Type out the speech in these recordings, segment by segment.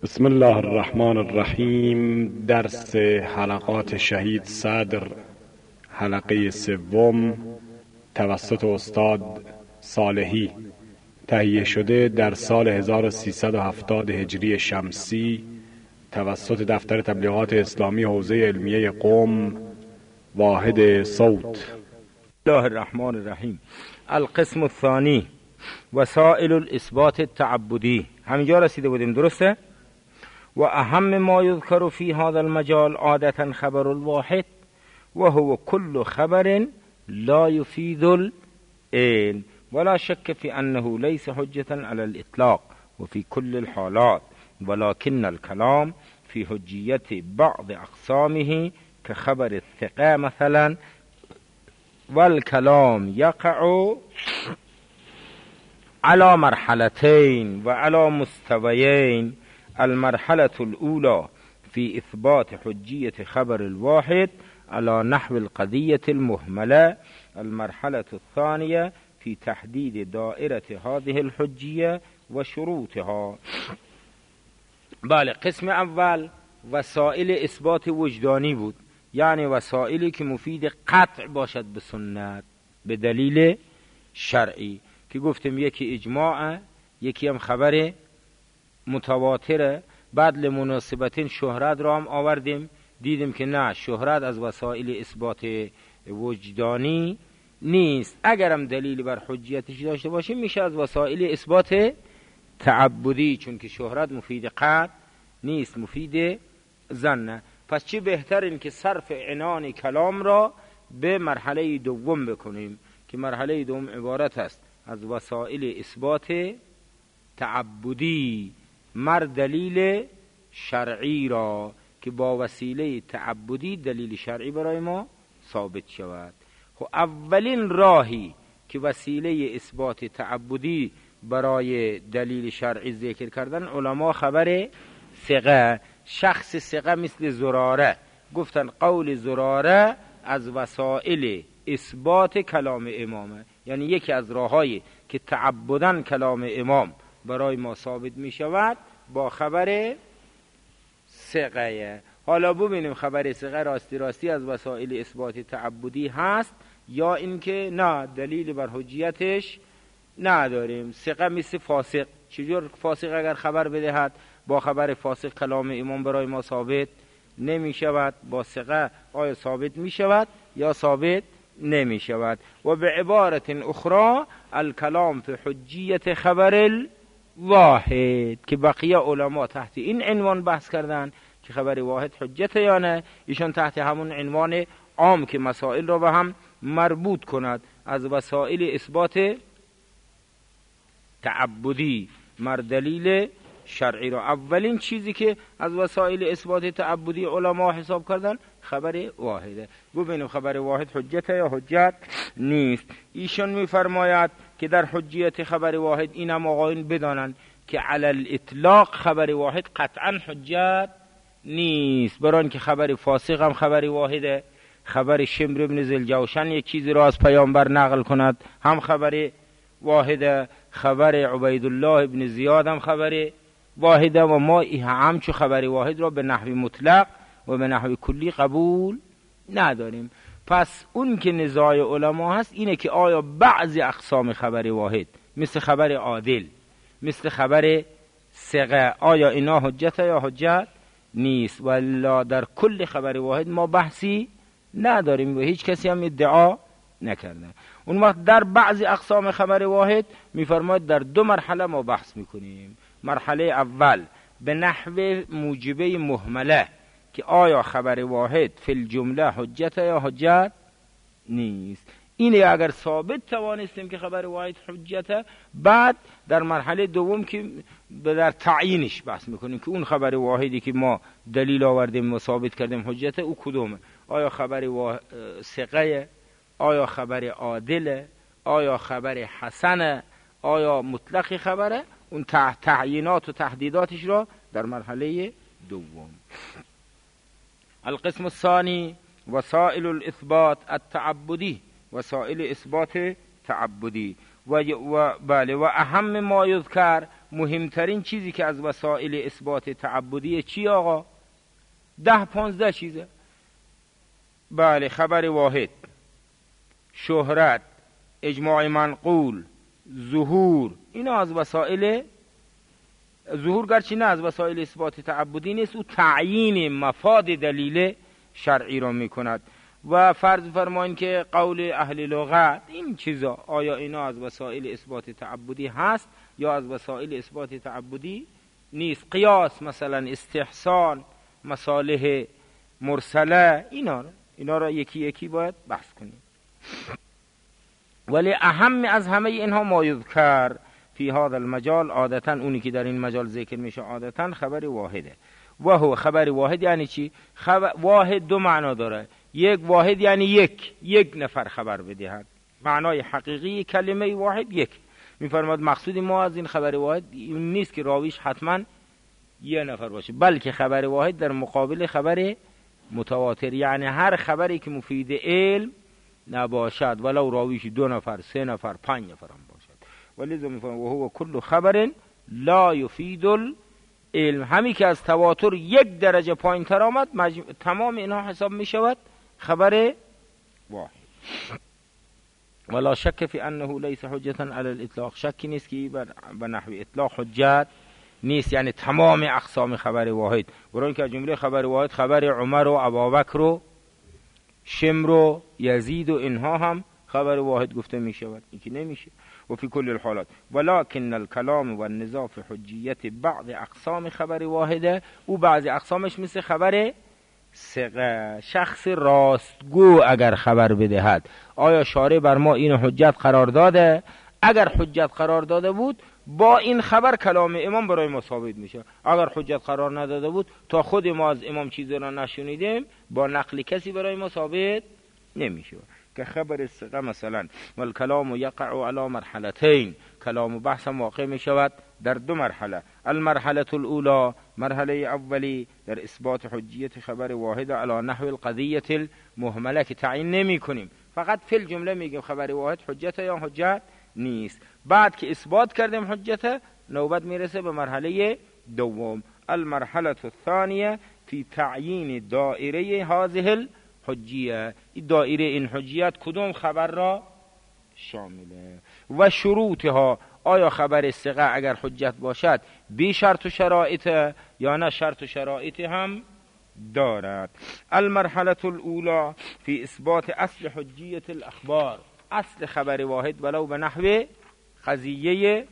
بسم الله الرحمن الرحیم. درس حلقات شهید صدر، حلقه سوم، توسط استاد صالحی، تهیه شده در سال 1370 هجری شمسی توسط دفتر تبلیغات اسلامی حوزه علمیه قم، واحد صوت. بسم الله الرحمن الرحیم. القسم الثانی، وسائل الاثبات التعبدی. همینجا رسیده بودیم، درسته؟ و اهم ما یذکر فی هذا المجال عادتا خبر الواحد و هو كل خبر لا يفيد العلم ولا شك في انه ليس حجة على الاطلاق وفي كل الحالات، ولكن الكلام في حجية بعض اقسامه كخبر الثقة مثلا، والكلام يقع على مرحلتين وعلى مستويين. المرحلة الأولى في إثبات حجية خبر الواحد على نحو القضية المهملة. المرحلة الثانية في تحديد دائرة هذه الحجية وشروطها. بله، قسم اول وسائل اثبات وجدانی بود، یعنی وسائلی که مفید قطع باشد به سنت، به دلیل شرعی، که گفتیم یکی اجماع، یکی هم خبر متواتره. بعد لمناسبتین شهرت را هم آوردیم، دیدیم که نه، شهرت از وسائل اثبات وجدانی نیست. اگرم دلیل بر حجیتش داشته باشیم میشه از وسائل اثبات تعبدی، چون که شهرت مفید قطع نیست، مفید ظن. پس چی بهتر این که صرف عنان کلام را به مرحله دوم بکنیم، که مرحله دوم عبارت است از وسائل اثبات تعبدی، مر دلیل شرعی را که با وسیله تعبدی دلیل شرعی برای ما ثابت شود. خب اولین راهی که وسیله اثبات تعبدی برای دلیل شرعی ذکر کردن علما خبر ثقه، شخص ثقه مثل زراره، گفتن قول زراره از وسائل اثبات کلام امامه، یعنی یکی از راهایی که تعبدن کلام امام برای ما ثابت می شود با خبر ثقه. حالا ببینیم خبر ثقه راستی از وسائل اثبات تعبدی هست یا اینکه نه، دلیل بر حجیتش نداریم. ثقه مثل فاسق، چجور فاسق اگر خبر بدهد با خبر فاسق کلام امام برای ما ثابت نمی شود؟ با ثقه آیا ثابت می شود یا ثابت نمی شود؟ و به عبارت اخرى الکلام فی حجیت خبر واحد، که بقیه علما تحت این عنوان بحث کردن که خبر واحد حجت یا نه، ایشان تحت همون عنوان عام که مسائل رو به هم مربوط کند از وسائل اثبات تعبدی مر دلیل شرعی را. اولین چیزی که از وسائل اثبات تعبدی علما حساب کردن خبر واحده. ببینیم خبر واحد حجت یا حجت نیست. ایشان میفرماید که در حجیت خبر واحد اینم آقایون بدانند که علی الاطلاق خبر واحد قطعا حجت نیست، برای اینکه خبر فاسق هم خبر واحده. خبر شمر ابن ذوالجوشن یک چیزی را از پیامبر نقل کند هم خبر واحده، خبر عبیدالله ابن زیاد هم خبر واحده، و ما همچو خبر واحد را به نحو مطلق و به نحو کلی قبول نداریم. پس اون که نزاع علما هست اینه که آیا بعضی اقسام خبر واحد مثل خبر عادل، مثل خبر ثقه، آیا اینا حجت یا حجت نیست؟ والا در کل خبر واحد ما بحثی نداریم و هیچ کسی هم ادعا نکرده. اون وقت در بعضی اقسام خبر واحد میفرماید در دو مرحله ما بحث میکنیم. مرحله اول به نحو موجبه مهمله، که آیا خبر واحد فی الجمله حجت یا حجت نیست. اینه اگر ثابت توانستیم که خبر واحد حجته، بعد در مرحله دوم که در تعیینش بحث میکنیم که اون خبر واحدی که ما دلیل آوردیم و ثابت کردیم حجته او کدومه؟ آیا خبر ثقه، آیا خبر عادله، آیا خبر حسنه، آیا مطلق خبره؟ اون تعیینات و تحدیداتش را در مرحله دوم. القسم الثانی وسائل الاثبات التعبدی، وسائل اثبات تعبدی. و اهم ما یذکر، مهمترین چیزی که از وسایل اثبات تعبدی چی آقا؟ 10-15 چیزه. بله، خبر واحد، شهرت، اجماع منقول، ظهور، اینا از وسایل ظهور گرچه نه از وسایل اثبات تعبدی نیست، او تعیین مفاد دلیل شرعی را میکند. و فرض فرمایین که قول اهل لغت این چیزا آیا اینا از وسایل اثبات تعبدی هست یا از وسایل اثبات تعبدی نیست؟ قیاس مثلا، استحسان، مصالح مرسله، اینا را یکی یکی باید بحث کنیم. ولی اهم از همه اینها ما یذکر فی هذا المجال، عادتا اونی که در این مجال ذکر میشه عادتا خبر واحده. و هو خبر واحد یعنی چی؟ واحد دو معنا داره. یک، واحد یعنی یک نفر خبر بدهد. معنای حقیقی کلمه واحد یک. میفرماد مقصود ما از این خبر واحد این نیست که راویش حتما یه نفر باشه، بلکه خبر واحد در مقابل خبر متواتر، یعنی هر خبری که مفید علم نباشد ولو راویش 2 نفر، 3 نفر، 5 نفر هم باشد. ولذا میفرماد و هو کل خبر لا یفید العلم، همی که از تواتر 1 درجه پایین تر آمد تمام اینها حساب می شود خبر واحد. ولا شک فی انه لیس حجة علی الاطلاق، شکی نیست که به نحو اطلاق حجت نیست، یعنی تمام اقسام خبر واحد. برای که جمله خبر واحد خبر عمر و ابوبکر و شمر و یزید و اینها هم خبر واحد گفته می شود، این که نمیشه. و فی کل الحالات ولكن الكلام والنزاع في حجیت بعض اقسام خبر واحده، او بعضی اقسامش مثل خبر ثقه، شخص راستگو اگر خبر بدهد، آیا شارع بر ما این حجت قرار داده؟ اگر حجت قرار داده بود با این خبر کلام امام برای ما ثابت میشه. اگر حجت قرار نداده بود تا خود ما از امام چیزی را نشنیدیم با نقل کسی برای ما ثابت نمیشه. که خبر ثقه مثلا والکلام یقع علی مرحلتین، کلام و بحث واقع می شود در 2 مرحله. المرحله الاولى، مرحله اولی در اثبات حجیت خبر واحد علی نحو القضیه المهمله که تعیین نمی کنیم، فقط فی الجمله میگیم خبر واحد حجت یا حجت نیست. بعد که اثبات کردیم حجت، نوبت میرسه به مرحله دوم، المرحله الثانیه فی تعیین دائره هذه حجیه، این دائره این حجیت کدوم خبر را شامله و شروطها، آیا خبر ثقه اگر حجت باشد بی شرط و شرایط یا نه شرط و شرایط هم دارد. المرحله الاولى فی اثبات اصل حجیت الاخبار، اصل خبر واحد ولو به نحو قضیه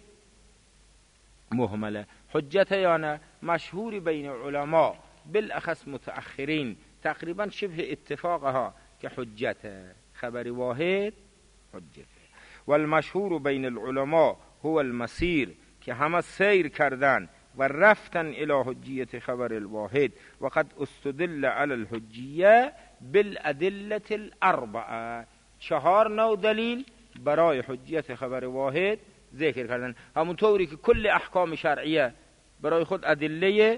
مهمله، حجت یا نه؟ مشهور بین علما بالاخص متأخرین تقریبا شبه اتفاقها که حجت خبر واحد حجت. والمشهور بین العلماء هو المسیر، که همه سیر کردن و رفتن الی حجیت خبر الواحد. و قد استدل علی الحجیه بالادله الاربعه، 4 نوع دلیل برای حجیت خبر واحد ذکر کردن. همونطوری که کل احکام شرعیه برای خود ادله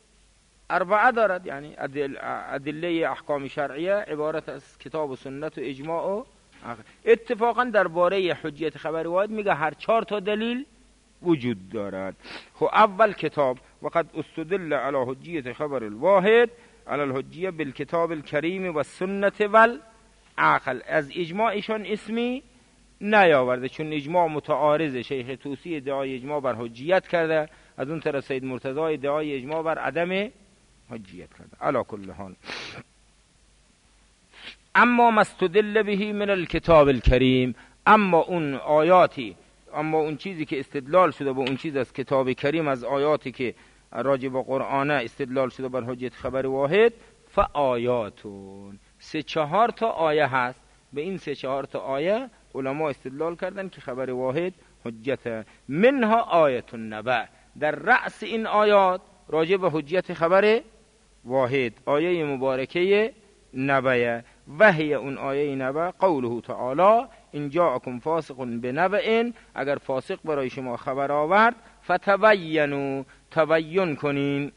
4 دارد، یعنی ادله احکام شرعیه عبارت از کتاب و سنت و اجماع و اتفاقا درباره حجیت خبر واحد میگه هر 4 تا دلیل وجود دارد. خب اول کتاب، وقد استدل علی حجیت خبر الواحد علی الحجیه بالکتاب الکریم و سنت والعقل. از اجماعشون اسمی نیاورده چون اجماع متعارض. شیخ طوسی ادعای اجماع بر حجیت کرده، از اون طرف سید مرتضی ادعای اجماع بر عدم حجیت کرده. علی کل حال اما مستدل به من الکتاب الکریم، اما اون چیزی که استدلال شده با اون چیز از کتاب کریم، از آیاتی که راجع به قرآن استدلال شده بر حجیت خبر واحد، فآیاتون 3-4 تا آیه هست. به این 3-4 تا آیه علما استدلال کردن که خبر واحد حجت. منها آیت النبأ، در رأس این آیات راجع به حجیت خبر واحد آیه مبارکه نبأ، وهی اون آیه نبأ قوله تعالی ان جاءکم فاسق بنبأ، اگر فاسق برای شما خبر آورد فتبینوا، تبیین کنین.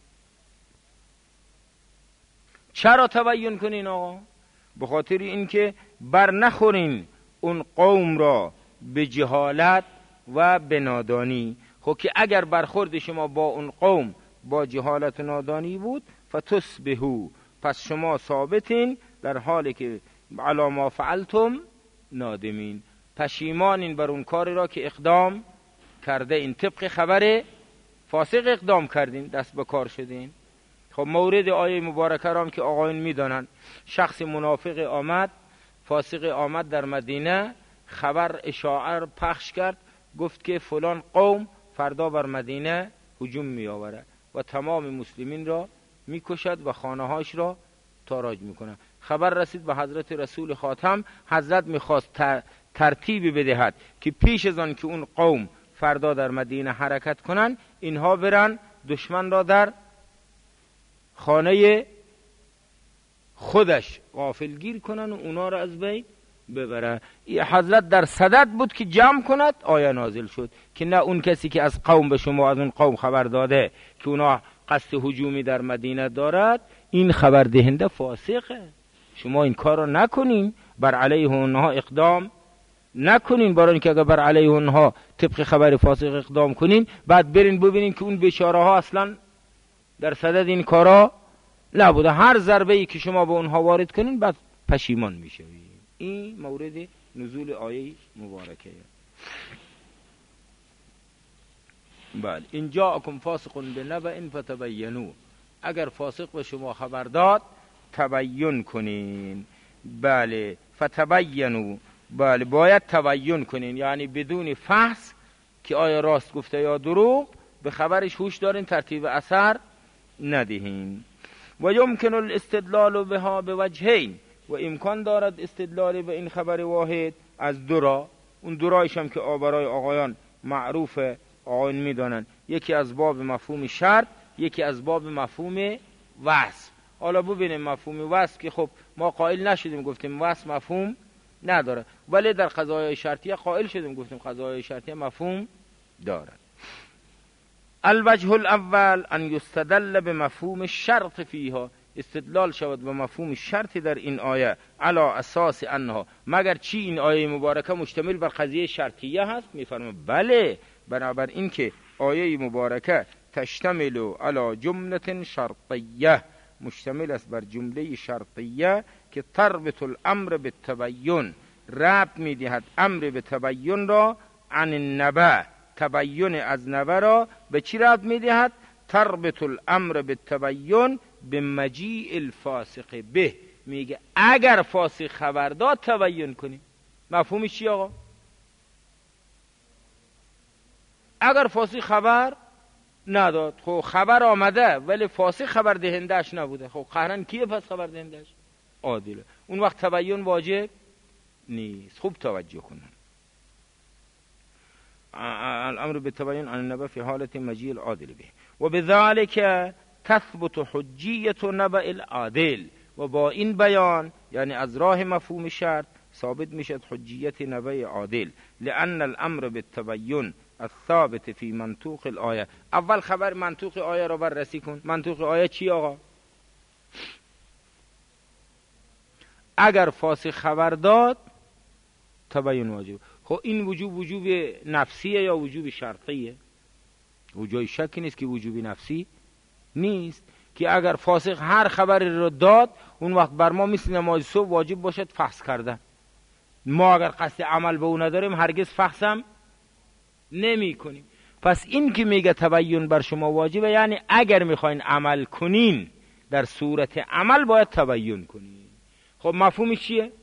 چرا تبیین کنین آقا؟ به خاطر اینکه بر نخورین اون قوم را به جهالت و به نادانی. خب که اگر برخورد شما با اون قوم با جهالت و نادانی بود، فتصبحوا، پس شما ثابتین در حالی که علی ما فعلتم نادمین، پشیمانین بر اون کاری را که اقدام کرده این. طبق خبر فاسق اقدام کردین، دست به کار شدین. خب مورد آیه مبارکه را هم که آقایون میدانند، شخص منافق آمد، فاسق آمد در مدینه، خبر اشاعه پخش کرد، گفت که فلان قوم فردا بر مدینه هجوم می آورد و تمام مسلمین را می کشد و خانه هاش را تاراج می کند. خبر رسید به حضرت رسول خاتم، حضرت می خواست ترتیبی بدهد که پیش از آن که اون قوم فردا در مدینه حرکت کنن، اینها برن دشمن را در خانه خودش غافلگیر کنن و اونا را از بین ببره. حضرت در صدد بود که جمع کند، آیه نازل شد که نه، اون کسی که از قوم به شما از اون قوم خبر داده که اونا قصد هجومی در مدینه دارد، این خبر دهنده فاسقه، شما این کار را نکنین، بر علیه اونها اقدام نکنین، برای اینکه اگر بر علیه اونها طبق خبر فاسق اقدام کنین، بعد برین ببینین که اون بیچاره ها اصلا در صدد این کارا نبوده. هر ضربه ای که شما به اونها وارد کنین بعد پشیمان میشوید. این مورد نزول آیه مبارکه. بله، این جاءکم فاسق بنبأ فتبینوا، اگر فاسق به شما خبر داد تبیین کنین. بله، فتبینوا، بله باید تبیین کنین، یعنی بدون فحص که آیا راست گفته یا دروغ، به خبرش هوش دارین، ترتیب اثر ندهین. و یمکن الاستدلال بها بوجهین، و امکان دارد استدلال به این خبر واحد از دو را. اون دو رایش هم که برای آقایان معروفه، آقایان میدانن، یکی از باب مفهوم شرط، یکی از باب مفهوم وصف. حالا ببینیم مفهوم وصف که خب ما قائل نشدیم، گفتیم وصف مفهوم نداره، ولی در قضایای شرطیه قائل شدیم، گفتیم قضایای شرطیه مفهوم دارد. الوجه الاول ان یستدل بمفهوم الشرط فیها، استدلال شود به مفهوم شرط در این آیه، علی اساس انها، مگر چی این آیه مبارکه مشتمل بر قضیه شرطیه هست؟ میفرمه بله، بنابر این که آیه مبارکه تشتمل علی جمله شرطیه، مشتمل است بر جمله شرطیه که تربط الامر بالتبین، ربط میدهد امر به تبین را عن النبأ، تبین از نبأ را به چی ربط میدهد؟ تربط الامر بالتبین به مجیء الفاسق به، میگه اگر فاسق خبر داد تبین کنیم. مفهومش چی آقا؟ اگر فاسق خبر نداد، خب خبر آمده ولی فاسق خبر دهندهش نبوده، خب قهرن کیه پس خبر دهندهش؟ عادله. اون وقت تبین واجب نیست. خوب توجه کنن، الامر بالتبین عن النبأ في حالة مجيء العادل به و بذلك تثبت حجیت نبأ العادل، و با این بیان یعنی از راه مفهوم شرط ثابت میشد حجیت نبأ عادل، لأن الامر بالتبین الثابت فی منطوق الآیه. اول خبر منطوق آیه را بررسی کن. منطوق آیه چی آقا؟ اگر فاسق خبر داد تبین واجب. خب این وجوب نفسیه یا وجوب شرطیه؟ وجوب شکی نیست که وجوب نفسی نیست، که اگر فاسق هر خبری رو داد اون وقت بر ما مثل نماز صبح واجب باشد فحص کردن. ما اگر قصد عمل به اون نداریم هرگز فحصم نمی کنیم. پس این که میگه تبین بر شما واجبه، یعنی اگر میخواین عمل کنین در صورت عمل باید تبین کنین. خب مفهومش چیه؟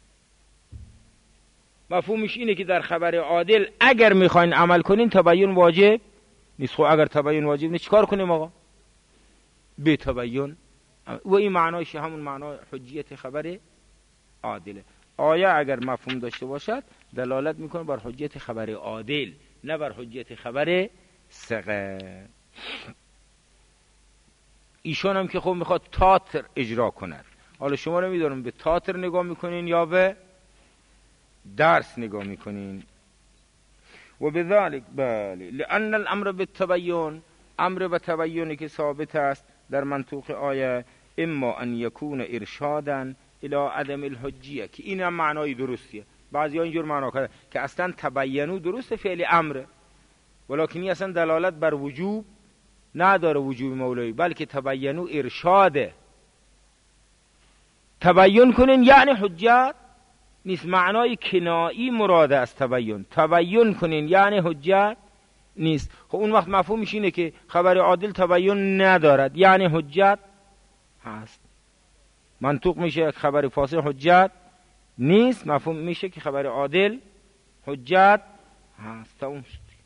مفهومش اینه که در خبر عادل اگر میخواین عمل کنین تبین واجب نیست. خب اگر تبین واجب نیست چیکار کنیم آقا؟ بی تبین. و این معنایش همون معنای حجیت خبر عادله. آیه اگر مفهوم داشته باشد دلالت میکنه بر حجیت خبر عادل، نه بر حجیت خبر صغیر. ایشون هم که خب میخواد تاتر اجرا کند. حالا شما رو میدونم به تاتر نگاه میکنین یا به درس نگاه میکنین. و بذلك بله لأن الامر بالتبین، امر به تبیینی که ثابت است در منطوق آیه، اما ان یکون ارشادا الى عدم الحجیه، که این هم معنای درستیه. بعضی ها اینجور معنا کرده که اصلا تبینو درست فعل امره، ولکنی اصلا دلالت بر وجوب نداره، وجوب مولوی، بلکه تبینو ارشاده. تبین کنین یعنی حجت نیست، معنای کنایی مراده از تبین. تبین کنین یعنی حجت نیست. خب اون وقت مفهومش اینه که خبر عادل تبین ندارد، یعنی حجت هست. منطوق میشه خبر فاسق حجت نیست، مفهوم میشه که خبر عادل حجت هست. اون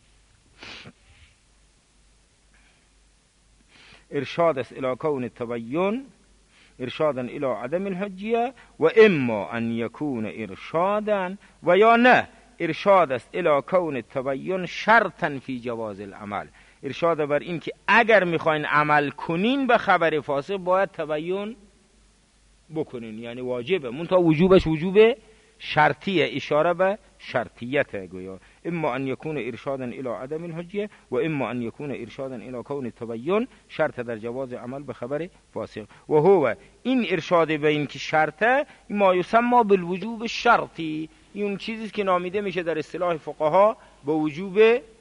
ارشاد است الی کون التبین ارشادا الی عدم الحجیه و اما ان یکون ارشادا و یا نه ارشاد است الی کون التبین شرطا فی جواز العمل. ارشاد بر این که اگر میخواین عمل کنین به خبر فاسق باید تبین بکنین، یعنی واجبه، منتها وجوبش وجوب شرطیه، اشاره به شرطیت گویا. اما ان یکون ارشادا الی عدم الحجیه و اما ان یکون ارشادا الی کون التبین شرط در جواز عمل به خبر فاسق. و هو این ارشاد به این که شرطه ما یسمى بالوجوب الشرطی، این چیزی که نامیده میشه در اصطلاح فقها به وجوب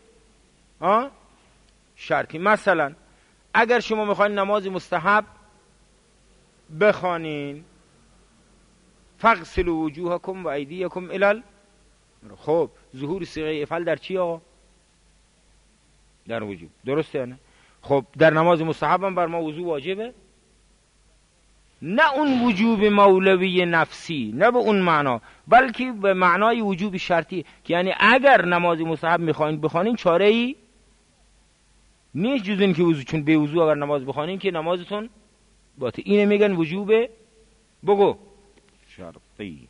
شرطی. مثلا اگر شما میخواین نماز مستحب بخوانین فاغسلوا وجوهکم و ایدیکم الی، خب ظهور صیغه افعال در چی آقا؟ در وجوب، درسته نه؟ خب در نماز مستحب هم بر ما وضو واجبه؟ نه اون وجوب مولوی نفسی، نه به اون معنا، بلکه به معنای وجوب شرطی، که یعنی اگر نماز مستحب میخواین بخوانین چاره ای نیست جز این که وضو، چون به وضو اگر نماز بخوانین که نمازتون باطل. اینه میگن وجوب بگو شرطی.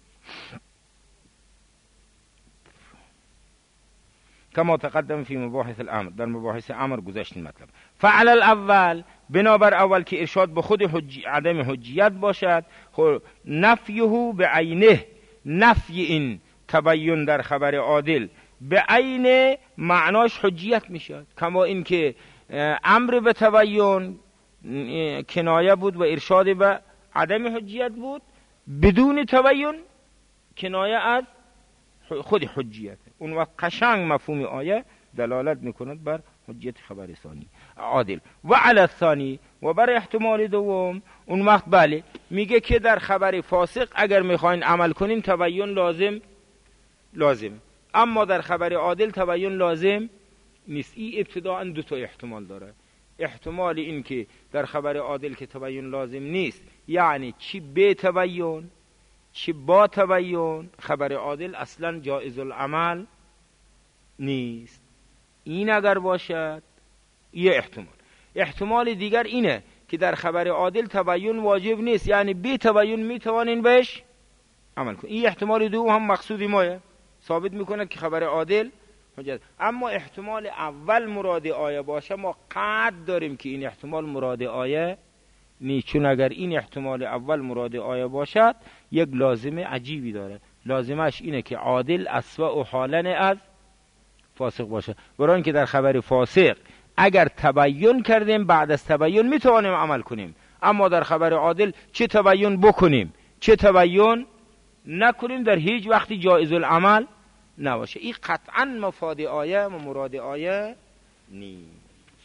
کما تقدم فی مباحث الامر، در مباحث امر گذشتیم مطلب. فعل الاول، بنابر اول که ارشاد به خود عدم حجیت باشد، خب نفیه به عینه، نفی این تبین در خبر عادل به عین معناش حجیت میشد. کما این که امر به تبین کنایه بود و ارشاد به عدم حجیت بود، بدون تبین کنایه از خود حجیت. اون وقت قشنگ مفهوم آیه دلالت میکند بر حجیت خبر ثانی عادل. و علی الثانی، و بر احتمال دوم، اون وقت بله میگه که در خبر فاسق اگر میخواین عمل کنین تبین لازم، اما در خبر عادل تبین لازم نیست. این ابتداء دو تا احتمال داره. احتمال این که در خبر عادل که تبین لازم نیست، یعنی چی به تبین چی با تبین خبر عادل اصلا جائز العمل نیست. این اگر باشد یه احتمال. احتمال دیگر اینه که در خبر عادل تبین واجب نیست، یعنی بی تبین میتوانین بهش عمل کنین. این احتمال دو هم مقصود مایه، ثابت میکنه که خبر عادل حجت. اما احتمال اول مراد آیه باشه ما قطع داریم که این احتمال مراد آیه نیست، چون اگر این احتمال اول مراد آیه باشد یک لازمه عجیبی داره. لازمش اینه که عادل اسوأ حالا از فاسق باشه، برای اینکه در خبر فاسق اگر تبین کردیم بعد از تبین میتوانیم عمل کنیم، اما در خبر عادل چه تبین بکنیم چه تبین نکنیم در هیچ وقتی جایز العمل نباشه. این قطعا مفاد آیه و مراد آیه نیست.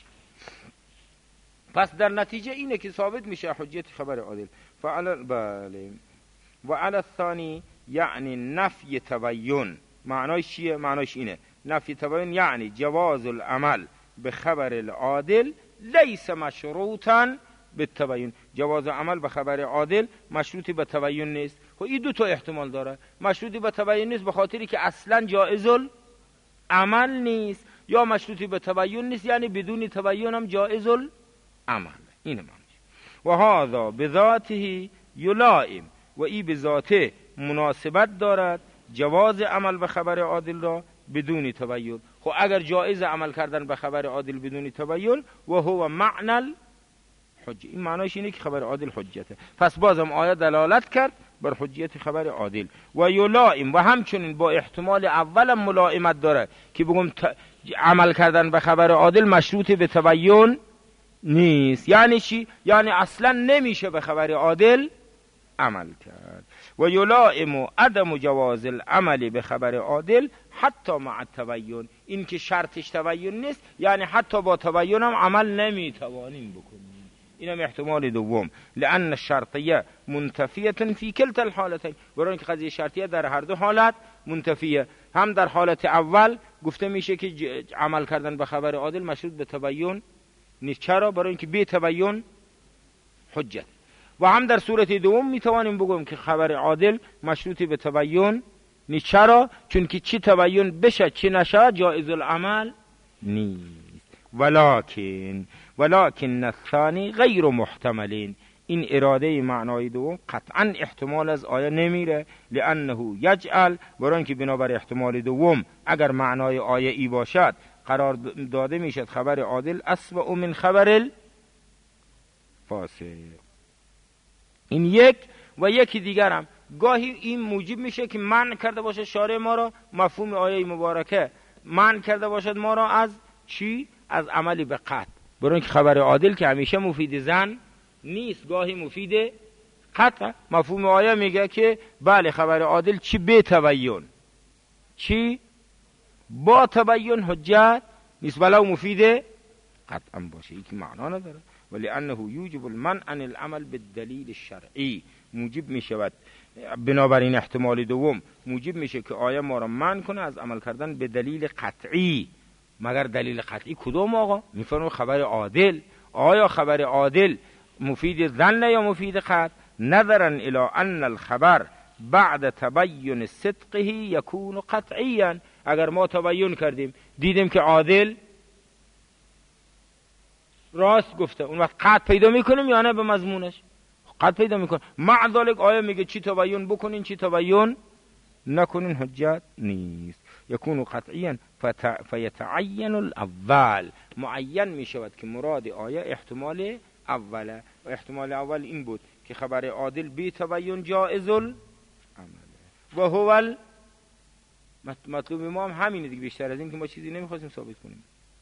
پس در نتیجه اینه که ثابت میشه حجیت خبر عادل. بله. و علی الثانی یعنی نفی تبین. معنایش چیه؟ معنایش اینه نفی تبین یعنی جواز العمل به خبر العادل لیس مشروطا به تبین. جواز عمل به خبر عادل مشروطی به تبین نیست. خب این دو تا احتمال داره. مشروطی به تبین نیست به خاطری که اصلا جائز العمل نیست، یا مشروطی به تبین نیست یعنی بدون تبین هم جائز العمل. اینه معنیش. و هذا بذاته یلائم، و این به ذاته مناسبت دارد جواز عمل به خبر عادل را بدون تبین. خب اگر جایز عمل کردن به خبر عادل بدون تبین و هو معنی الحجه، این معنیش اینه که خبر عادل حجته. پس بازم آیه دلالت کرد بر حجیت خبر عادل. و یلائم، و همچنین با احتمال اولم ملائمت داره که بگم عمل کردن به خبر عادل مشروط به تبین نیست. یعنی چی؟ یعنی اصلا نمیشه به خبر عادل عمل کرد. و یلائم عدم جواز العمل به خبر عادل حتی مع التبین، این که شرطش تبین نیست، یعنی حتی با تبین هم عمل نمیتوانیم بکنیم. اینم احتمال دوم، لأن الشرطیه منتفیه فی کلتا الحالتین، برای اینکه قضیه شرطیه در هر دو حالت منتفیه. هم در حالت اول گفته میشه که عمل کردن به خبر عادل مشروط به تبین نیست. چرا؟ برای اینکه بی تبین حجت. و هم در صورت دوم میتوانیم بگویم که خبر عادل مشروط به تبین نیست. چرا؟ چون که چی تبین بشه چی نشه جایز العمل نیست. ولکن الثانی غیر محتملین، این اراده معنای دوم قطعا احتمال از آیه نمیره، لانه یجعل، برای اینکه بنابر احتمال دوم اگر معنای آیه ای باشد قرار داده میشد خبر عادل اسوأ من خبر الفاسق. این یک. و یکی دیگرم گاهی این موجب میشه که منع کرده باشه شارع ما را، مفهوم آیه مبارکه منع کرده باشد ما را از چی؟ از عملی به قطع، برای اینکه خبر عادل که همیشه مفید زن نیست، گاهی مفید قطع. مفهوم آیه میگه که بله خبر عادل چی به تبین چی با تبین حجت نیست، ولو مفید قطعا باشه، این که معنا نداره. ولی انه یوجب المنع عن العمل بالدلیل الشرعی، موجب میشود بنابراین احتمال دوم موجب میشه که آیه ما را منع کنه از عمل کردن به دلیل قطعی. مگر دلیل قطعی کدوم آقا؟ میفرمایند خبر عادل. آیا خبر عادل مفید ظن یا مفید قطع؟ نظرا الى ان الخبر بعد تبین صدقه یکون قطعیا، اگر ما تبین کردیم دیدیم که عادل راست گفته، اون وقت قطع پیدا میکنیم یا نه به مضمونش؟ قطع پیدا میکنیم. مع ذلك آیه میگه چی تبین بکنین چی تبین نکنین حجت نیست. یکون قطعیا فیتعین الاول، معین میشود که مراد آیه احتمال اوله، و احتمال اول این بود که خبر عادل بی تبین جائز العمل و هو مطلوب ما هم همینه دیگه، بیشتر از این که ما چیزی نمیخواستیم ثابت کنیم.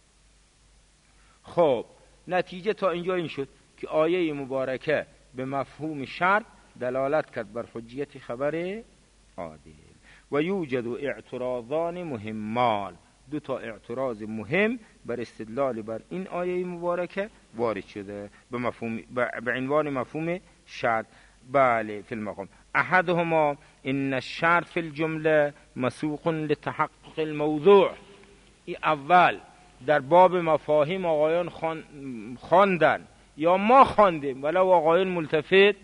خب نتیجه تا اینجا این شد که آیه مبارکه به مفهوم شرط دلالت کرد بر حجیت خبر عادل. و یوجد اعتراضان مهمان، دو تا اعتراض مهم بر استدلال بر این آیه مبارکه وارد شده به مفهوم به عنوان مفهوم شرط. بله فی المقام احدهما ان الشرط فی الجمله مسوق لتحقق الموضوع. این اول در باب مفاهیم آقایان خواندن یا ما خواندیم ولو آقایان ملتفت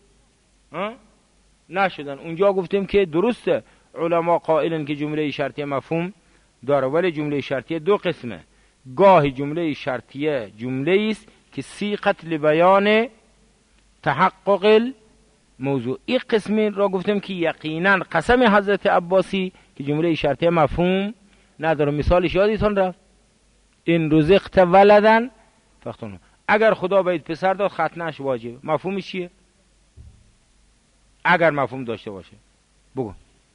نشدن، اونجا گفتیم که درسته علما قائلن که جمله شرطیه مفهوم داره، ولی جمله شرطیه دو قسمه. گاهی جمله شرطیه جمله است که صیغت لبیان تحقق الموضوع، این قسمی را گفتیم که یقینا قسم حضرت عباسی که جمله شرطیه مفهوم نداره. مثالش یادتون رفت، این رزقت ولدن فختون، اگر خدا باید پسر داد ختنش واجبه. مفهومش چیه؟ اگر مفهوم داشته باشه بگو.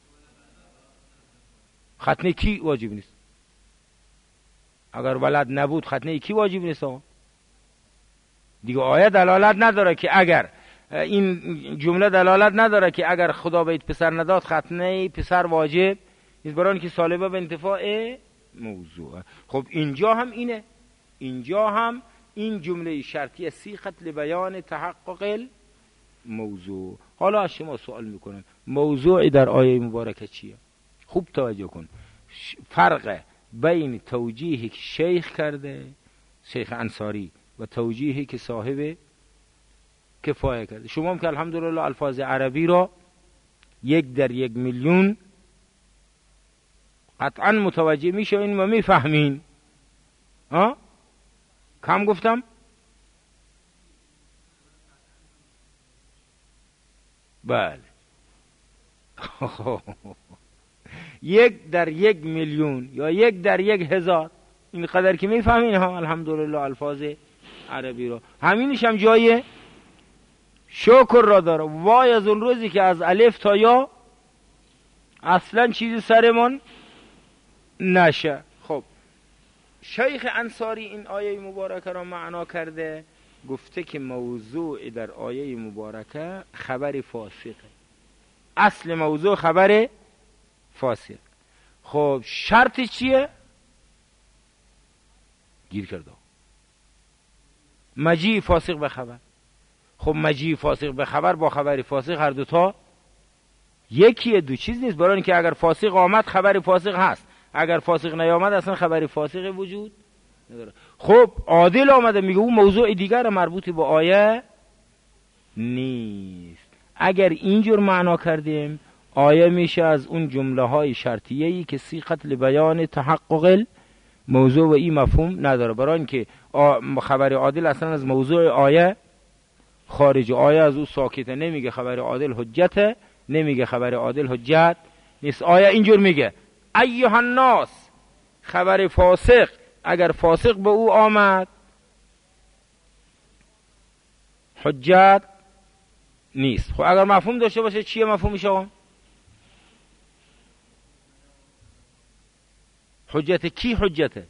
ختنه کی واجب نیست؟ اگر ولد نبود ختنه کی واجب نیست آقا؟ دیگه آیه دلالت نداره که اگر، این جمله دلالت نداره که اگر خدا باید پسر نداد ختنه پسر واجب نیست، برای اینکه سالبه به انتفاع موضوع. خب اینجا هم اینه، اینجا هم این جمله شرطیه صیغت لبیان تحقق الموضوع. حالا از شما سوال میکنم موضوعی در آیه مبارکه چیه؟ خوب توجه کن. فرق بین توجیهی که شیخ کرده شیخ انصاری و توجیهی که صاحب کفایه کرده. شما هم که الحمدلله الفاظ عربی را 1 در 1 میلیون قطعا متوجه میشوین و میفهمین. کم گفتم؟ بله 1 در 1 میلیون یا 1 در 1000 این قدر که میفهمین ها الحمدلله الفاظ عربی رو. همینش هم جای شکر را داره. وای از اون روزی که از الف تا یا اصلا چیزی سرمون نشه. خب شیخ انصاری این آیه مبارکه را معنا کرده گفته که موضوع در آیه مبارکه خبر فاسقه. اصل موضوع خبر فاسق. خب شرط چیه؟ گیر کرده مجیء فاسق به خبر. خب مجیء فاسق به خبر با خبر فاسق هر دوتا یکیه، دو چیز نیست. برای اینکه اگر فاسق آمد خبر فاسق هست، اگر فاسق نیامد اصلا خبر فاسق وجود نداره. خب عادل آمده میگه اون موضوع دیگر مربوط به آیه نیست. اگر اینجور معنا کردیم آیه میشه از اون جمله های شرطیه‌ای که صیغت لبیان تحقق موضوع و این مفهوم نداره. برای اینکه خبر عادل اصلا از موضوع آیه خارج، آیه از او ساکته، نمیگه خبر عادل حجته، نمیگه خبر عادل حجت نیست. آیه اینجور میگه ایها الناس، خبر فاسق اگر فاسق به او آمد حجت نیست. خب اگر مفهوم داشته باشه چیه مفهومش آقا؟ حجت کی حجته؟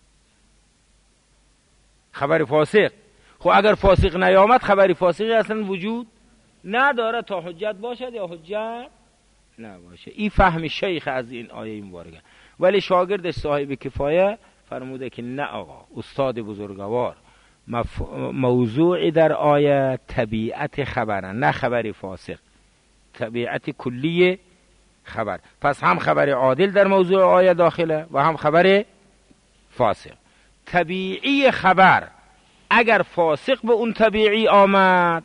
خبر فاسق. خب اگر فاسق نیامد خبر فاسقی اصلا وجود نداره تا حجت باشد یا حجت نباشه. این فهم شیخ از این آیه مبارکه. ولی شاگردش صاحب کفایه فرموده که نه آقا، استاد بزرگوار، موضوع در آیه طبیعت خبره، نه خبر فاسق، طبیعت کلی خبر. پس هم خبر عادل در موضوع آیه داخله و هم خبر فاسق. طبیعی خبر اگر فاسق به اون طبیعی آمد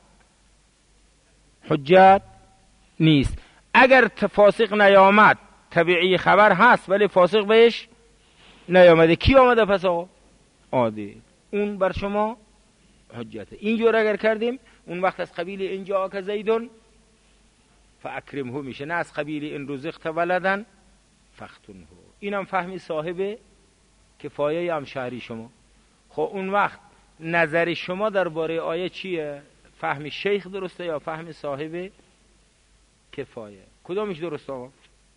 حجت نیست. اگر فاسق نیامد طبیعی خبر هست ولی فاسق بهش نیامده، کی آمده پس آقا؟ عادل. اون بر شما حجته. اینجور اگر کردیم اون وقت از قبیل اینجا که زیدون فاکرمه میشه، نه از قبیل این رزقت ولدن فختنه. اینم فهمی صاحب کفایه امشهری شما. خب اون وقت نظر شما درباره آیه چیه؟ فهم شیخ درسته یا فهم صاحب کفایه؟ کدامش درسته آقا؟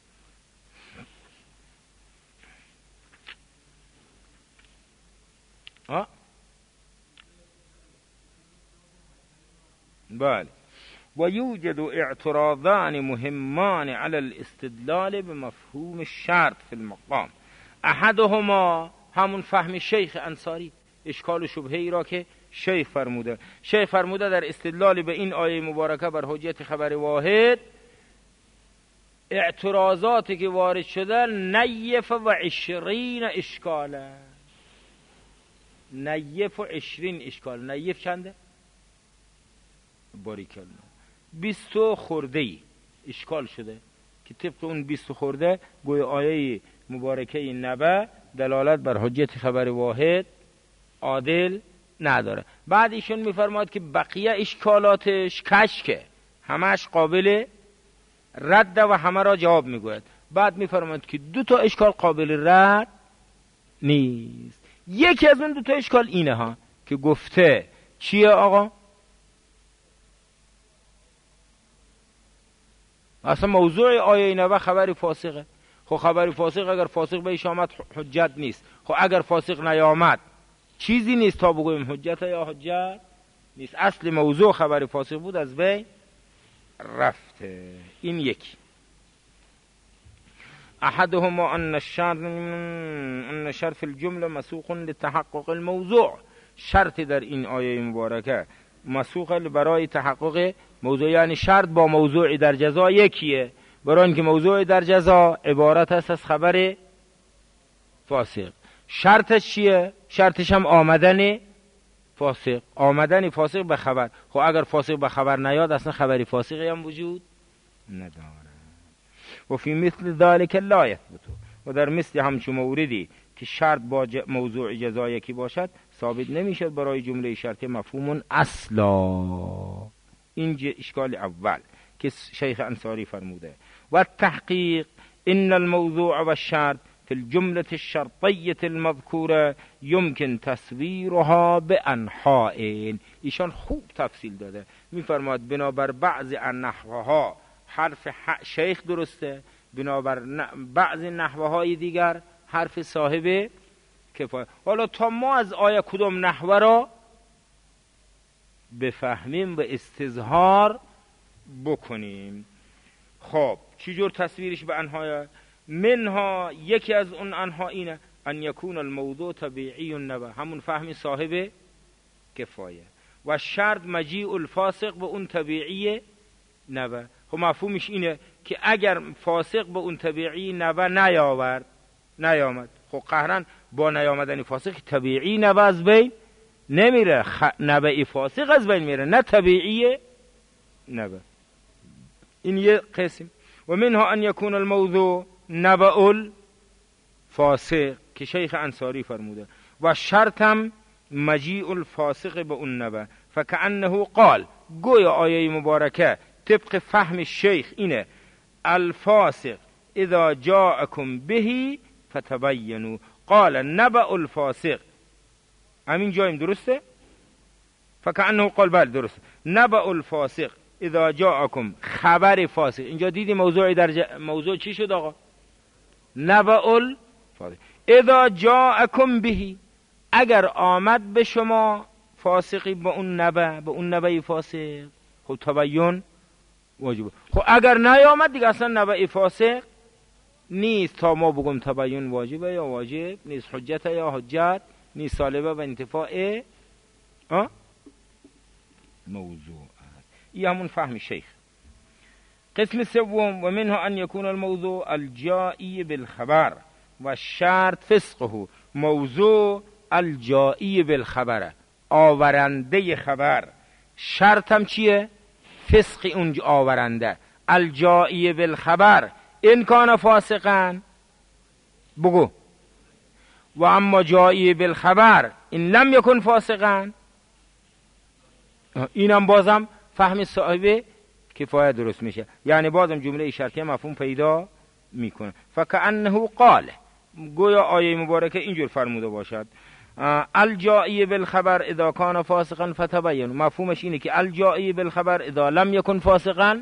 بله. و یوجد اعتراضان مهمان على الاستدلال بمفهوم الشرط في المقام. احدهما همون فهم شیخ انصاری، اشکال و شبهه‌ای را که شیخ فرموده در استدلال به این آیه مبارکه بر حجت خبر واحد اعتراضاتی که وارد شده 29 اشکاله. 29 اشکال. نیف چنده؟ باریکالله 20 خورده ای اشکال شده که طبق اون 20 خورده گوی آیه مبارکه نبه دلالت بر حجت خبر واحد عادل نداره. بعد ایشون میفرماد که بقیه اشکالاتش کشکه، همش قابل رد و همه را جواب میگوید. بعد میفرماد که 2 اشکال قابل رد نیست. یکی از اون 2 اشکال اینه ها که گفته چیه آقا؟ اصلا موضوع آیه نبه خبر فاسقه. خب خبر فاسق اگر فاسق بهش آمد حجت نیست. خب اگر فاسق نیامد چیزی نیست تا بگویم حجت یا حجت نیست. اصل موضوع خبر فاسق بود از بین رفته. این یکی. احدهما ان الشرط في الجمله مسوق لتحقق الموضوع. شرط در این آیه مبارکه مسوق برای تحقق موضوع، یعنی شرط با موضوع در جزا یکیه. برای اینکه موضوع در جزا عبارت است از خبر فاسق. شرطش چیه؟ شرطش هم آمدن فاسق. آمدن فاسق به خبر. خب اگر فاسق به خبر نیاد اصلا خبری فاسقی هم وجود نداره. و فی مثل ذلك لا یثبت. و در مثل همچون موردی که شرط با موضوع جزا یکی باشد ثابت نمیشد برای جمله شرطی مفهوم اصلا. این اشکال اول که شیخ انصاری فرموده. و تحقیق ان الموضوع و الشرط في الجملة الشرطية المذكورة يمكن تصويرها بأنحاء. ایشان خوب تفصیل داده. میفرماد بنابر بعض نحوها حرف شیخ درسته، بنابر بعض نحوهای دیگر حرف صاحب کفایه. حالا تا ما از آیه کدام نحوه را بفهمیم و استظهار بکنیم. خب چی جور تصویرش به انها؟ منها یکی از اون انها اینه ان یکون الموضوع طبیعی نبه، همون فهم صاحب کفایه، و شرط مجیء الفاسق به اون طبیعی نبه. خب مفهومش اینه که اگر فاسق به اون طبیعی نبه نیامد، خب قهرن با نیامدن فاسق طبیعی نبه از بین نمیره، نبه فاسق از بین میره، نه طبیعی نبه. این یه قسم. و منها ان یکون الموضوع نبأ الفاسق که شیخ انصاری فرموده، و شرطم مجیء الفاسق به اون نبأ، فکأنه قال، گویا آیه مبارکه طبق فهم شیخ اینه الفاسق اذا جاءكم به فتبینوا، قال نبأ الفاسق، همین جایم درسته؟ فکأنه قال بله درسته، نبأ الفاسق اذا جاءكم، خبر فاسق. اینجا دیدی موضوعی در موضوع چی شد آقا؟ نبأ الفاسق اذا جاءكم به، اگر آمد به شما فاسقی به اون نبأ، به اون نبأ فاسق، خب تبین واجبه. خب اگر نیامد دیگه اصلا نبأ فاسق نیست تا ما بگم تبین واجبه یا واجب نیست، حجت یا حجت نیست، سالبه و انتفاع موضوع. این همون فهم شیخ. قسم سوم و منها ان یکون الموضوع الجائی بالخبر و شرط فسقه، موضوع الجائی بالخبر، آورنده خبر، شرط هم چیه؟ فسق اون آورنده. الجائی بالخبر ان کان فاسقا، بگو، و اما جائی بالخبر ان لم یکن فاسقا، اینم بازم فهم صاحب کفایه درست میشه، یعنی بازم جمله شرطیه مفهوم پیدا میکنه. فکأنه قال، گویا آیه مبارکه اینجور فرموده باشد الجائی بالخبر اذا کان فاسقا فتبین، مفهومش اینه که الجائی بالخبر اذا لم یکن فاسقا،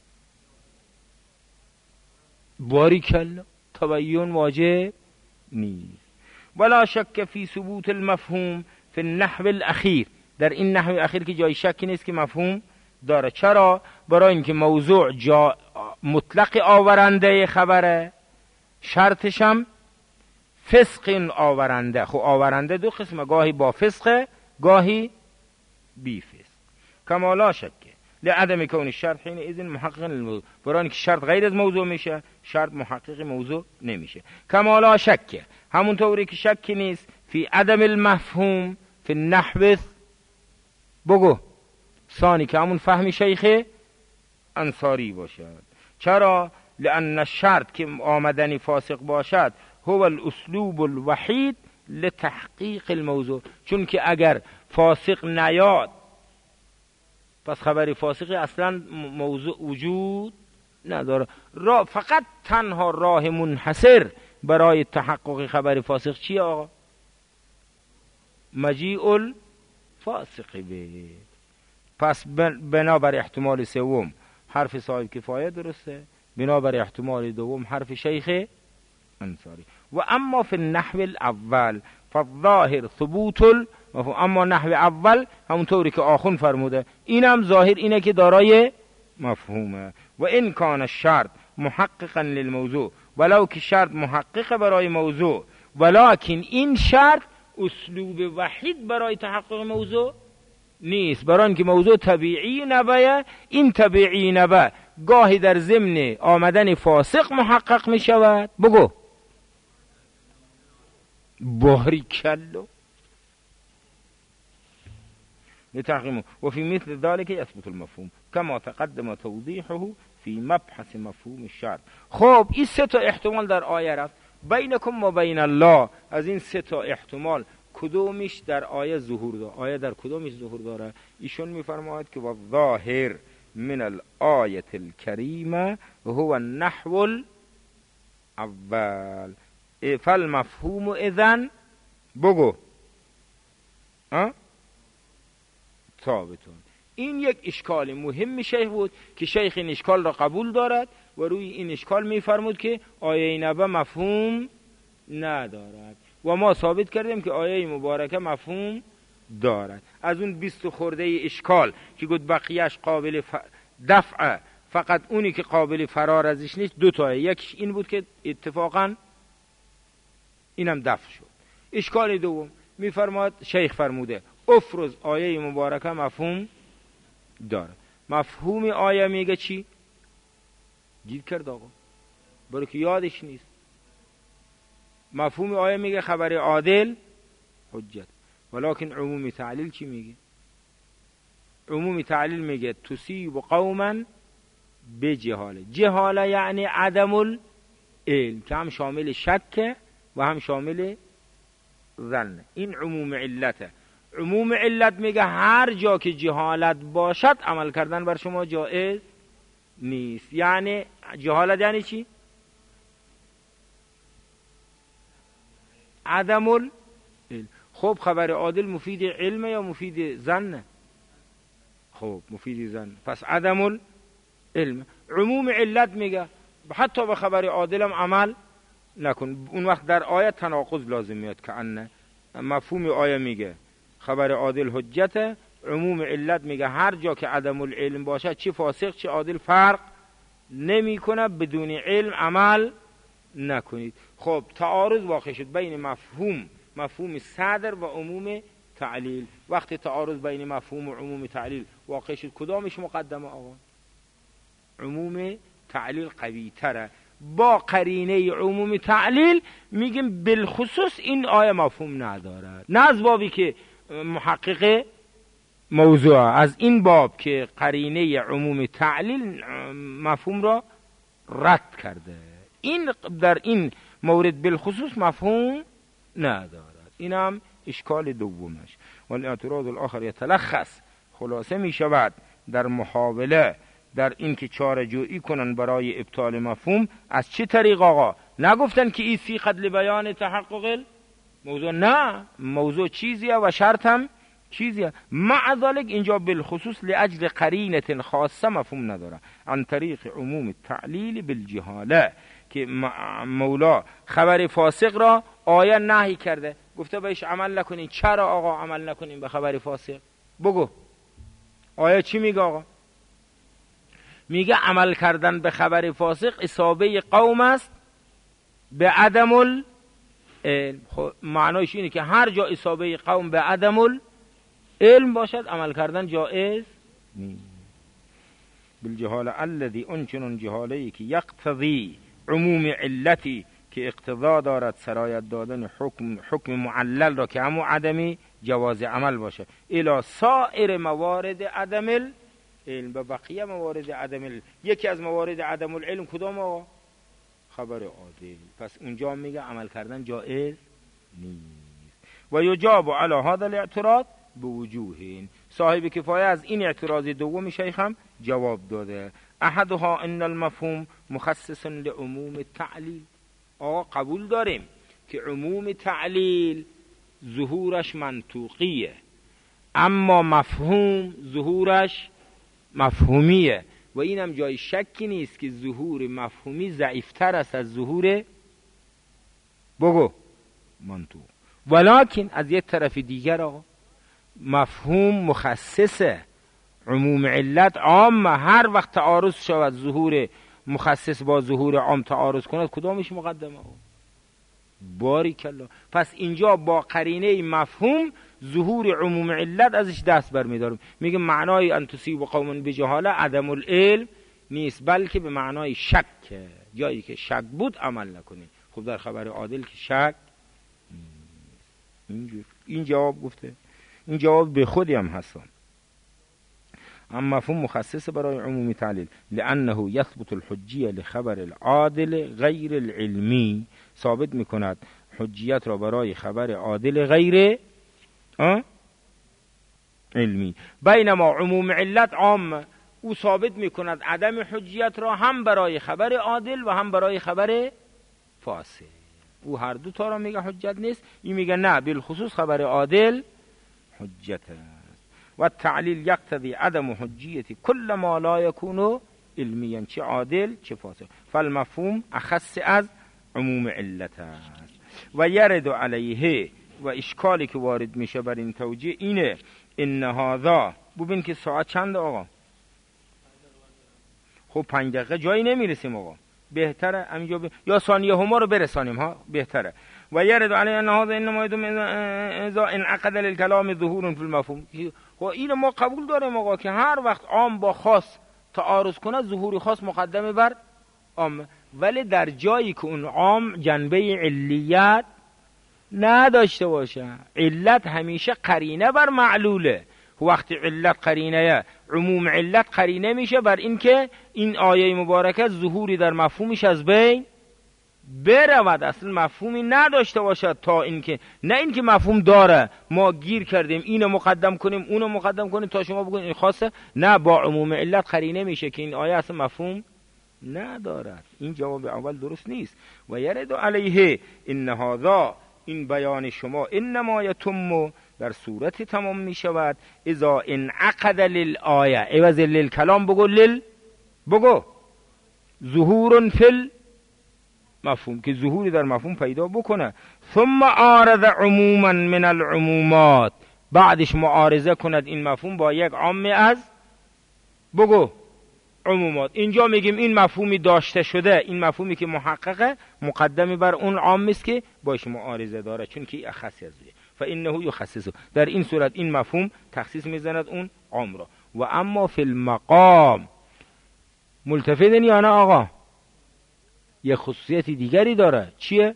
باریکلا، تبین واجب نیست. ولا شک فی ثبوت المفهوم فی النحو الاخیر، در این نحو اخیر که جای شکی نیست که مفهوم داره. چرا؟ برای اینکه موضوع مطلق آورنده خبره، شرطش هم فسق آورنده. خب آورنده دو قسمه، گاهی با فسق گاهی بی فسق. کما لا شک لعدم کون الشرط حین اذن محقق للموضوع، برای اینکه شرط غیر از موضوع میشه، شرط محقق موضوع نمیشه. کما لا شک، همونطوری که شکی نیست فی عدم المفهوم فی النحو، بگو ثانی، که همون فهم شیخ انصاری باشد. چرا؟ لأن الشرط که آمدنی فاسق باشد هو الاسلوب الوحید لتحقیق الموضوع، چون که اگر فاسق نیاد پس خبر فاسقی اصلا موضوع وجود نداره. فقط تنها راه منحصر برای تحقق خبر فاسق چیه آقا؟ مجیء الفاسق به. پس بنابر احتمال سوم حرف صاحب کفایه درسته، بنابر احتمال دوم حرف شیخ انصاری. و اما فی النحو الاول فالظاهر ثبوت المفهوم، اما نحو اول همونطوری که آخون فرموده اینم ظاهر اینه که دارای مفهومه. و این کان الشرط محققا للموضوع، ولو که شرط محقق برای موضوع، ولکن این شرط اسلوب وحید برای تحقق موضوع نیست، برای اینکه موضوع طبیعی نبه. این طبیعی نبه گاهی در ضمن آمدن فاسق محقق می شود. بگو باریکلا لتحقیمه. و فی مثل ذلك یثبت المفهوم کما تقدم توضیحه فی مبحث مفهوم الشرط. خب این سه تا احتمال در آیه رفت، بینکم و بین الله. از این سه تا احتمال کدومش در آیه ظهور داره؟ آیه در کدومش ظهور داره؟ ایشون میفرماید که والظاهر من الآیه الکریمه هو النحو الاول فالمفهوم اذن، بگو ثابتون. این یک اشکال مهم شیخ بود که شیخ این اشکال را قبول دارد و روی این اشکال میفرمود که آیه نبه مفهوم ندارد. و ما ثابت کردیم که آیه مبارکه مفهوم دارد. از اون 20 خورده اشکال که گفت بقیهش قابل دفع، فقط اونی که قابل فرار ازش نیست 2 تاه. یکیش این بود که اتفاقا اینم دفع شد. اشکال دوم میفرماد شیخ فرموده افرز آیه مبارکه مفهوم داره. مفهوم آیه میگه چی؟ گیر کرد آقا، برای که یادش نیست. مفهوم آیه میگه خبر عادل حجت، ولکن عموم تعلیل چی میگه؟ عموم تعلیل میگه تصیب قوما بجهاله. جهاله یعنی عدم العلم که هم شامل شک و هم شامل ظن. این عموم علته. عموم علت میگه هر جا که جهالت باشد عمل کردن بر شما جایز نیست. یعنی جهالت یعنی چی؟ عدم العلم. خب خبر عادل مفید علم یا مفید ظن؟ خب مفید ظن، پس عدم العلم. عموم علت میگه حتی به خبر عادل هم عمل نکن. اون وقت در آیه تناقض لازم میاد که انه مفهوم آیه میگه خبر عادل حجته، عموم علت میگه هر جا که عدم العلم باشه چه فاسق چه عادل فرق نمی کنه، بدون علم عمل نکنید. خب تعارض واقع شد بین مفهوم صدر و عموم تعلیل. وقتی تعارض بین مفهوم و عموم تعلیل واقع شد کدامش مقدمه آقا؟ عموم تعلیل قوی تره. با قرینه عموم تعلیل میگیم بالخصوص این آیه مفهوم نداره، نه از بابی که محقق موضوع از این باب که قرینه عموم تعلیل مفهوم را رد کرده. این در این مورد بالخصوص مفهوم ندارد. اینم اشکال دومش. والاعتراض الاخر یتلخص، خلاصه می شود در محاوله در این که چاره جویی کنن برای ابطال مفهوم. از چه طریق آقا؟ نگفتن که این سیغه لبیان تحقق موضوع، نه، موضوع چیزیه و شرط هم چیزیه. مع ذلك اینجا بالخصوص لاجل قرینه خاصه مفهوم نداره. عن طریق عموم التعلیل بالجهاله که مولا خبر فاسق را آیه نهی کرده، گفته بهش عمل نکنین. چرا آقا عمل نکنین به خبر فاسق؟ بگو آیه چی میگه آقا؟ میگه عمل کردن به خبر فاسق اصابه قوم است به عدم العلم. خب معنایش اینه که هر جا اصابه قوم به عدم العلم باشد عمل کردن جائز نیست. بالجهاله الذي انچنون جهاله‌ای که یقتضی عموم علتی که اقتضا دارد سرایت دادن حکم معلل را که همون عدم جواز عمل باشه الی سایر موارد عدم العلم، به بقیه موارد عدم العلم. یکی از موارد عدم العلم کدام آقا؟ خبر عادل. پس اونجا میگه عمل کردن جائز نیست. و یجاب علی هذا الاعتراض بوجوهین. صاحب کفایه از این اعتراض دوم شیخ هم جواب داده. احدها ان المفهوم مخصص لعموم التعلیل. آقا قبول داریم که عموم تعلیل ظهورش منطوقیه، اما مفهوم ظهورش مفهومیه و اینم جای شکی نیست که ظهور مفهومی ضعیفتر است از ظهور بگو منطوق. ولکن از یک طرف دیگر آقا مفهوم مخصصه، عموم علت عام. هر وقت تعارض شود ظهور مخصص با ظهور عام تعارض کند کدامش مقدمه؟ باریکالله. پس اینجا با قرینه مفهوم ظهور عموم علت ازش دست برمیداریم. میگه معنای ان تصیب قوم بجهاله عدم العلم نیست، بلکه به معنای شک. جایی که شک بود عمل نکنید. خب در خبر عادل که شک نیست. این جواب گفته. این جواب به خودی هم هستم. اما مفهوم مخصص برای عمومی تعلیل لانه یثبت الحجیه لخبر العادل غیر العلمی. ثابت میکند حجیت را برای خبر عادل غیر علمی. بینما عموم علت عام، او ثابت میکند عدم حجیت را هم برای خبر عادل و هم برای خبر فاسد. او هر دو تا را میگه حجت نیست. این میگه نه، بالخصوص خبر عادل حجت است. و التعلیل یقتضی عدم حجیت کل ما لا یکون علمیا، چه عادل چه فاسد. فالمفهوم اخص از عموم علت است. و یرد علیه و اشکالی که وارد میشه بر این توجیه اینه ان هذا. ببین که ساعت چند آقا؟ خب 5 دقیقه جایی نمیرسیم آقا، بهتره همینجا یا ثانیه هما رو برسانیم ها، بهتره. و یرد علی ان هذا انما یدم اذا انعقد للكلام ظهور فی المفهوم. خب اینو ما قبول داریم آقا که هر وقت عام با خاص تعارض کنه ظهوری خاص مقدمه بر عام، ولی در جایی که اون عام جنبه علیت نداشته باشه. علت همیشه قرینه بر معلوله. وقتی علت قرینه، عموم علت قرینه میشه بر این که این آیه مبارکه ظهوری در مفهومش از بین برود، اصلا مفهومی نداشته باشد تا اینکه نه اینکه مفهوم داره ما گیر کردیم اینو مقدم کنیم اونو مقدم کنیم تا شما بگوین این خاصه، نه، با عموم علت قرینه میشه که این آیه اصلا مفهوم ندارد. این جواب اول درست نیست. و یرد علیه ان هذا، این بیان شما انما یتم در صورت تمام می شود اذا انعقد للآیه، عوض للکلام بگو ظهور فی المفهوم، که ظهوری در مفهوم پیدا بکنه. ثم عارض عموما من العمومات، بعدش معارضه کند این مفهوم با یک عام از بگو عمومات. اینجا میگیم این مفهومی داشته شده، این مفهومی که محققه مقدم بر اون عام است که باش معارضه داره، چون که اخص از فانه یخصصه. در این صورت این مفهوم تخصیص میزند اون عام را. و اما فی المقام، ملتفتن یا نه آقا؟ یه خصوصیت دیگری داره، چیه؟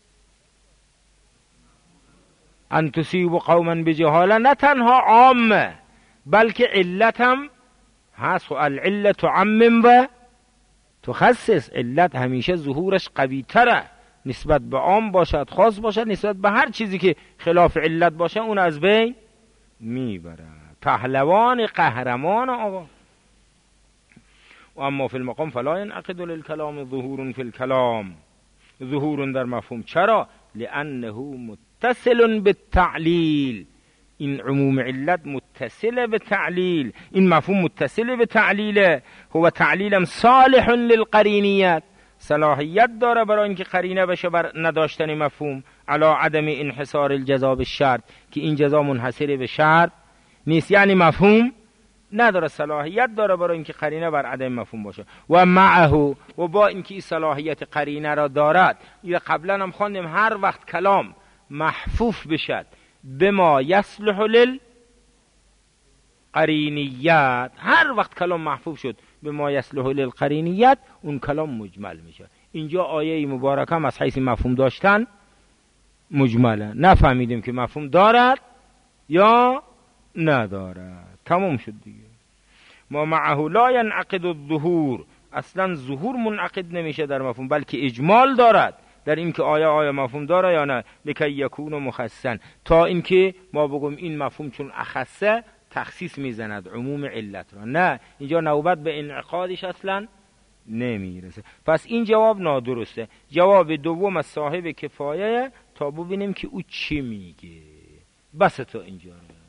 ان تصیب قوما بجهاله، نه تنها عامه بلکه علت هم هست. العلت تعمم و تخصص، علت همیشه ظهورش قوی تره نسبت به عام باشد، خاص باشد، نسبت به هر چیزی که خلاف علت باشه اون از بین میبره. پهلوان قهرمان آقا. و اما فی المقام فلا ينعقد للكلام ظهور فی الكلام، ظهور در مفهوم. چرا؟ لانه متصل بالتعلیل، این عموم علت متصل به تعلیل، این مفهوم متصل به تعلیله. هو تعلیلم صالح للقرینیت، صلاحیت داره برای اینکه قرینه بشه بر نداشتن مفهوم، علی عدم انحصار الجزا بالشرط، که این جزا منحصر به شرط نیست، یعنی مفهوم نداره، صلاحیت داره برای اینکه قرینه بر عدم مفهوم باشه. و معه، و با اینکه این صلاحیت قرینه را دارد، یا قبلا هم خواندیم هر وقت کلام محفوف بشد بما یصلح للقرینیت، هر وقت کلام محفوف شد بما یصلح للقرینیت اون کلام مجمل میشه. اینجا آیه مبارکه هم از حیث مفهوم داشتن مجمله، نفهمیدیم که مفهوم دارد یا ندارد، تمام شد دیگه. ما معه لا ینعقد الظهور، اصلا ظهور منعقد نمیشه در مفهوم، بلکه اجمال دارد در این که آیا مفهوم داره یا نه، لکی یکون مخصصا، تا اینکه ما بگیم این مفهوم چون اخصه تخصیص میزند عموم علت را، نه، اینجا نوبت به انعقادش اصلا نمیرسه. پس این جواب نادرسته. جواب دوم از صاحب کفایه، تا ببینیم که او چی میگه. بس تا اینجا.